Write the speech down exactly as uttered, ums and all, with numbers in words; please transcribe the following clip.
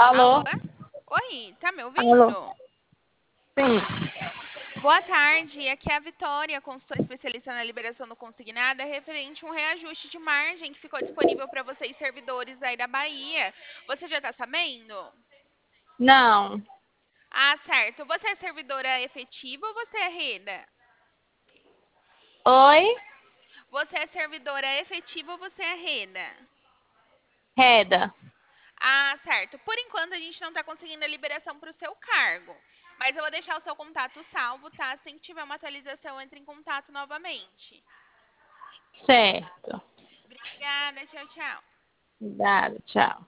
Alô? Alô? Oi, tá me Alô? ouvindo? Sim. Boa tarde, aqui é a Vitória, consultora especialista na liberação do consignado, é referente a um reajuste de margem que ficou disponível para vocês, servidores aí da Bahia. Você já está sabendo? Não. Ah, certo. Você é servidora efetiva ou você é renda? Oi? Você é servidora efetiva ou você é renda? Reda. Ah, certo. Por enquanto a gente não está conseguindo a liberação para o seu cargo. Mas eu vou deixar o seu contato salvo, tá? Assim que tiver uma atualização, entre em contato novamente. Certo. Obrigada, tchau, tchau. Dado, tchau.